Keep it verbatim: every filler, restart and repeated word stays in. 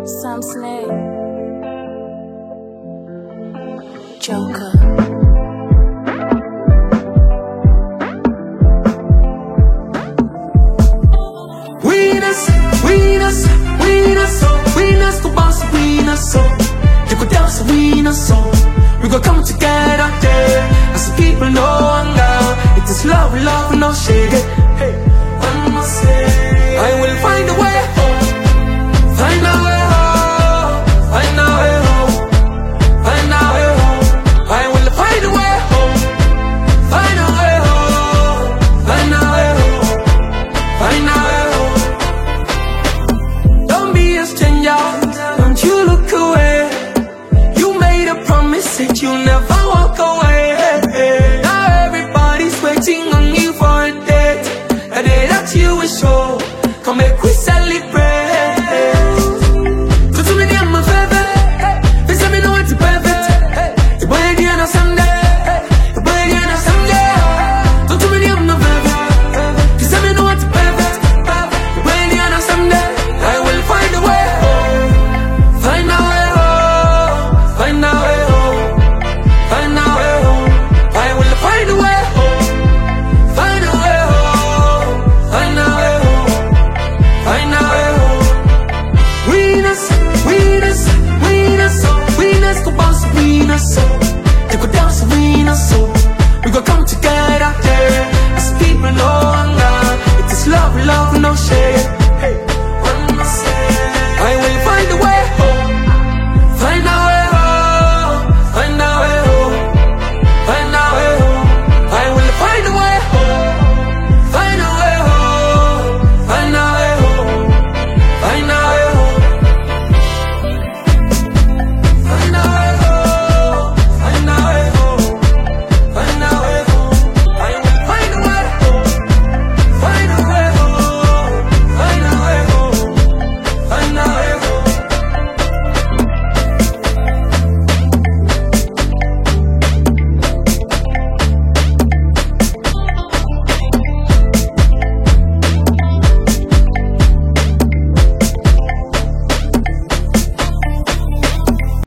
Sam Slay, Joker. Winners, winners, winners, winners go bounce, winners, so you go dance, winners, so we go come together, yeah. As the people know hunger, it is love, love, no shake it. Hey, one more say, I will find a way home, find a way home, find a way home, find a way home. I will find a way home, find a way home, find a way home, find a way home. Don't be a stranger, don't you look away. You made a promise that you'll never walk away. Now everybody's waiting on you for a date, a day that you will show. Come back.